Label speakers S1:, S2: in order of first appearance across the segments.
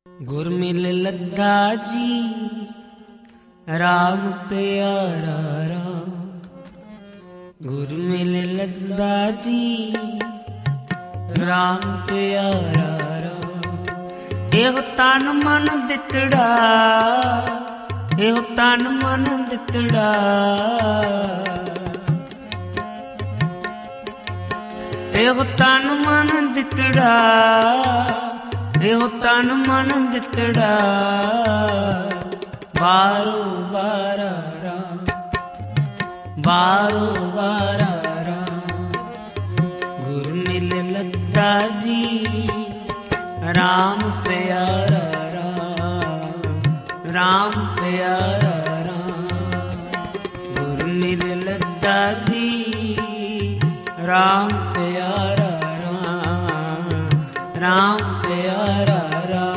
S1: गुर मिल लद्दा जी राम प्यारा राम। गुर मिल लद्दा जी राम प्यारा राम। एहो तन मन दितड़ा, एहो तन मन दितड़ा, एहो तन मन दितड़ा, एहो तन मन दितड़ा। बारो बारा राम, बारो बारा राम। गुर मिल लद्दा जी राम प्यारा राम, राम प्यारा राम। गुर मिल लद्दा जी राम प्यारा राम, राम प्यारा राम।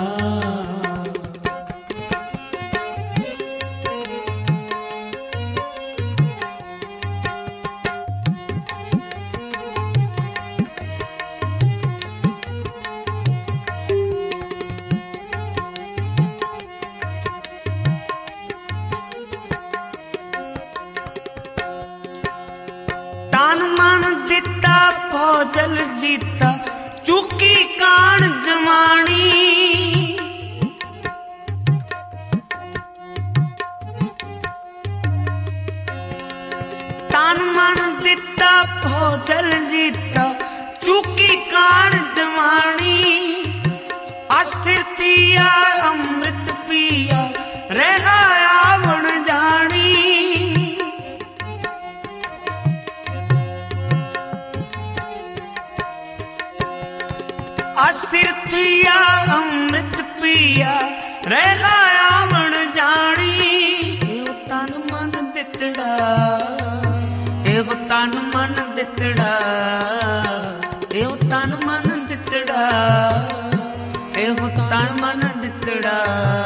S1: तन मन दिता भोजल जीता, चुकी कान जमानी। तन मन दिता भोजल जीता, चुकी कान जमानी। अस्थिर थिया अमृत पिया, रहा आवण जानी। अस्थिर थिया अमृत पिया, रहा आवण जानी। एहो तन मन दितड़ा, एहो तन मन दितड़ा, एहो तन मन दितड़ा, एहो तन मन दितड़ा।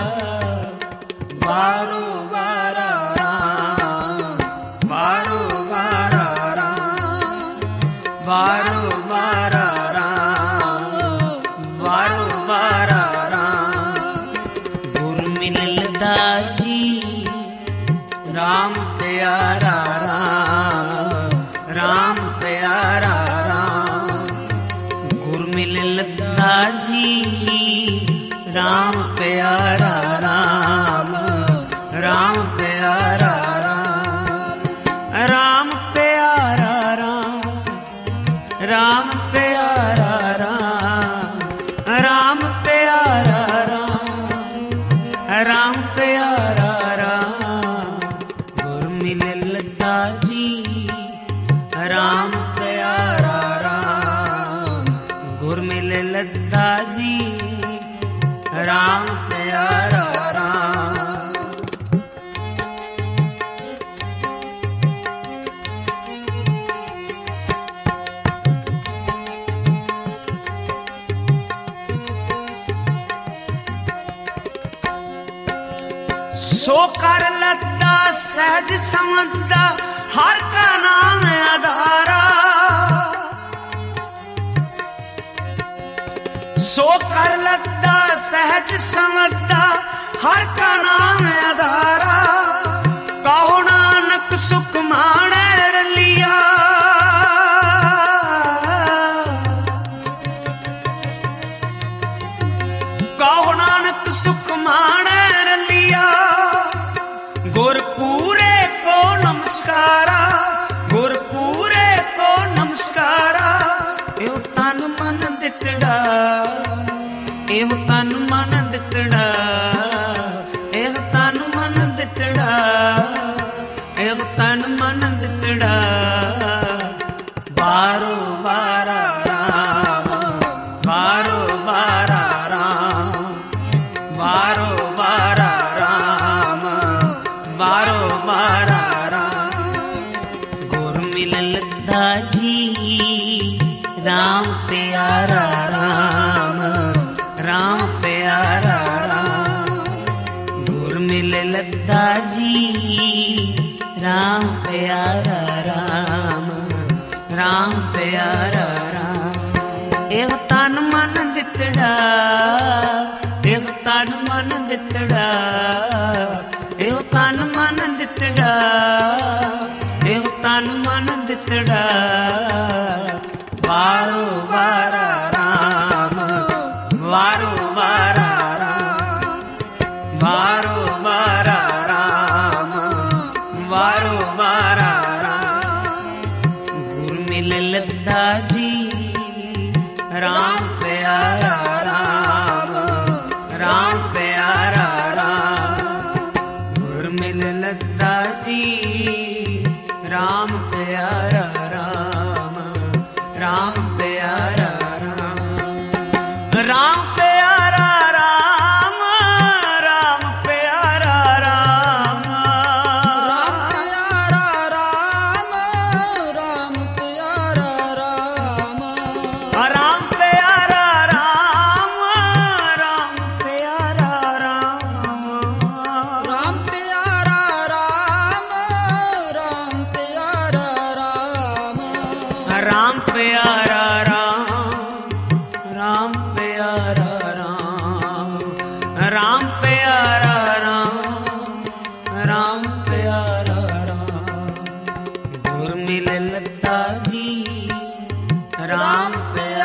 S1: बारो बारा राम, बारो बारा राम, बारो बारा राम, बारो बारा राम। गुर मिल लद्दा जी राम प्यारा राम, राम प्यारा राम। गुर मिल लद्दा जी राम प्यारा राम, राम प्यारा राम। राम प्यारा राम, राम प्यारा राम, राम प्यारा राम, राम प्यारा राम। गुर मिल लद्दा जी राम प्यारा राम। गुर मिल लद्दा जी राम प्यारा राम। सो कर लद्दा सहज समझदा, हर का नाम आधारा। सो कर लद्दा सहज समझदा, हर का नाम आधारा। कहो नानक सुख माणे रलिया, कहो नानक सुख माणे रलिया। गुर पूरे को नमस्कारा, गुर पूरे को नमस्कारा। एहो तन मन दितड़ा, एहो तन मन दितड़ा, एहो तन मन दितड़ा, एहो तन मन दितड़ा। बारो बारा राम, बारो बारा राम, बारो बारा राम, बारो बारा राम। गुर मिल लद्दा जी राम प्यारा राम, राम प्यारा राम। गुर मिल लद्दा जी राम प्यारा राम, राम प्यारा राम। एहो तन मन दितड़ा, एहो तन मन दितड़ा एहो तन मन दितड़ा एहो तन मन दितड़ा वारो वारा राम वारो वारा राम वारो वारा राम वारो वारा राम गुर मिल लद्दा जी राम प्यारा राम राम प्यारा राम गुर मिल लद्दा जी राम प्यारा राम राम प्यारा राम राम प्यारा राम राम प्यारा राम
S2: राम प्यारा राम
S1: राम प्यारा राम राम प्यारा राम
S2: राम प्यारा राम राम प्यारा राम
S1: राम प्यारा राम राम प्यारा राम राम प्यारा राम राम प्यारा राम गुर मिल लद्दा जी राम प्यारा